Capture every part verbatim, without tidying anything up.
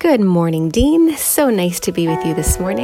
Good morning, Dean. So nice to be with you this morning.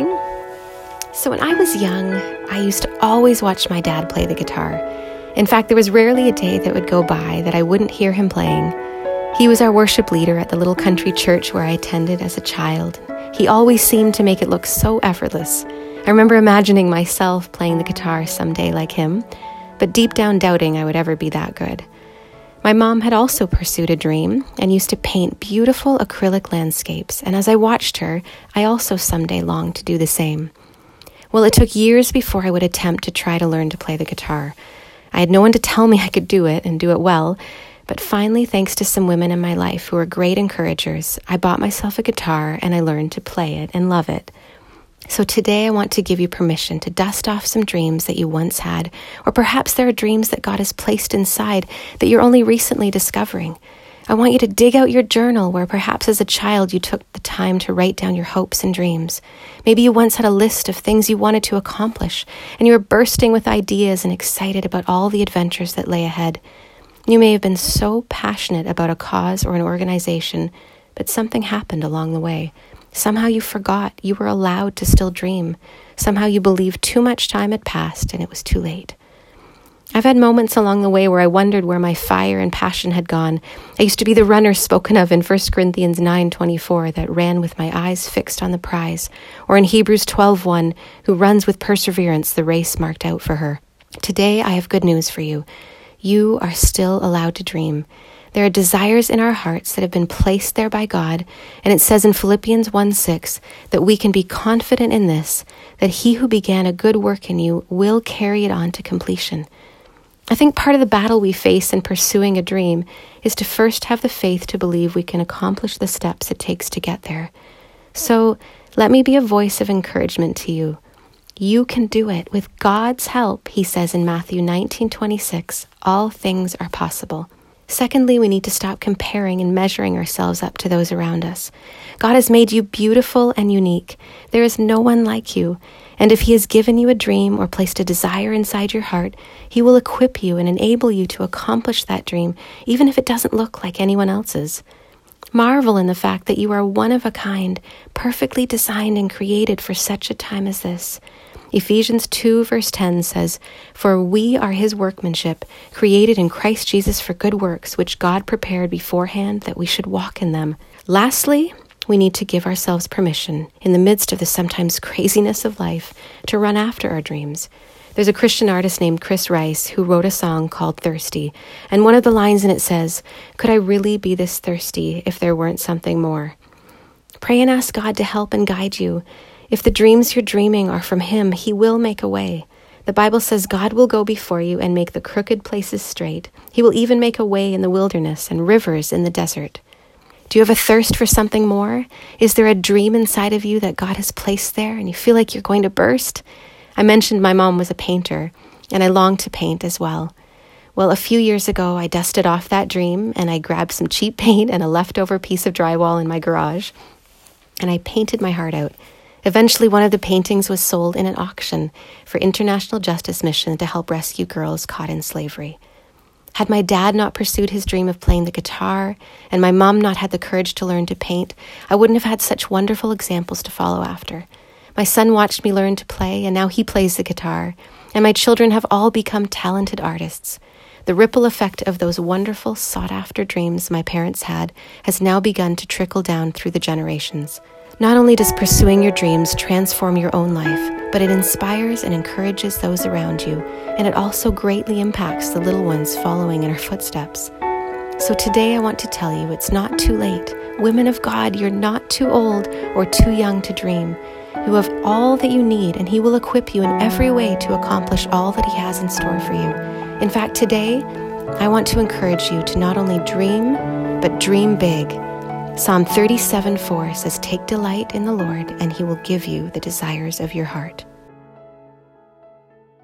So when I was young, I used to always watch my dad play the guitar. In fact, there was rarely a day that would go by that I wouldn't hear him playing. He was our worship leader at the little country church where I attended as a child. He always seemed to make it look so effortless. I remember imagining myself playing the guitar someday like him, but deep down doubting I would ever be that good. My mom had also pursued a dream and used to paint beautiful acrylic landscapes, and as I watched her, I also someday longed to do the same. Well, it took years before I would attempt to try to learn to play the guitar. I had no one to tell me I could do it and do it well, but finally, thanks to some women in my life who were great encouragers, I bought myself a guitar and I learned to play it and love it. So today I want to give you permission to dust off some dreams that you once had, or perhaps there are dreams that God has placed inside that you're only recently discovering. I want you to dig out your journal where perhaps as a child you took the time to write down your hopes and dreams. Maybe you once had a list of things you wanted to accomplish, and you were bursting with ideas and excited about all the adventures that lay ahead. You may have been so passionate about a cause or an organization, but something happened along the way. Somehow you forgot you were allowed to still dream. Somehow you believed too much time had passed and it was too late. I've had moments along the way where I wondered where my fire and passion had gone. I used to be the runner spoken of in First Corinthians nine twenty-four that ran with my eyes fixed on the prize, or in Hebrews twelve one, who runs with perseverance the race marked out for her. Today I have good news for you. You are still allowed to dream. There are desires in our hearts that have been placed there by God, and it says in Philippians one six that we can be confident in this, that he who began a good work in you will carry it on to completion. I think part of the battle we face in pursuing a dream is to first have the faith to believe we can accomplish the steps it takes to get there. So let me be a voice of encouragement to you. You can do it. With God's help, he says in Matthew nineteen twenty-six, all things are possible. Secondly, we need to stop comparing and measuring ourselves up to those around us. God has made you beautiful and unique. There is no one like you. And if he has given you a dream or placed a desire inside your heart, he will equip you and enable you to accomplish that dream, even if it doesn't look like anyone else's. Marvel in the fact that you are one of a kind, perfectly designed and created for such a time as this. Ephesians two verse ten says, "For we are his workmanship, created in Christ Jesus for good works, which God prepared beforehand that we should walk in them." Lastly, we need to give ourselves permission, in the midst of the sometimes craziness of life, to run after our dreams. There's a Christian artist named Chris Rice who wrote a song called Thirsty, and one of the lines in it says, "Could I really be this thirsty if there weren't something more?" Pray and ask God to help and guide you. If the dreams you're dreaming are from him, he will make a way. The Bible says God will go before you and make the crooked places straight. He will even make a way in the wilderness and rivers in the desert. Do you have a thirst for something more? Is there a dream inside of you that God has placed there and you feel like you're going to burst? I mentioned my mom was a painter, and I long to paint as well. Well, a few years ago, I dusted off that dream and I grabbed some cheap paint and a leftover piece of drywall in my garage, and I painted my heart out. Eventually, one of the paintings was sold in an auction for International Justice Mission to help rescue girls caught in slavery. Had my dad not pursued his dream of playing the guitar, and my mom not had the courage to learn to paint, I wouldn't have had such wonderful examples to follow after. My son watched me learn to play, and now he plays the guitar, and my children have all become talented artists. The ripple effect of those wonderful, sought-after dreams my parents had has now begun to trickle down through the generations. Not only does pursuing your dreams transform your own life, but it inspires and encourages those around you, and it also greatly impacts the little ones following in our footsteps. So today I want to tell you it's not too late. Women of God, you're not too old or too young to dream. You have all that you need, and he will equip you in every way to accomplish all that he has in store for you. In fact, today, I want to encourage you to not only dream, but dream big. Psalm thirty-seven four says, "Take delight in the Lord, and he will give you the desires of your heart."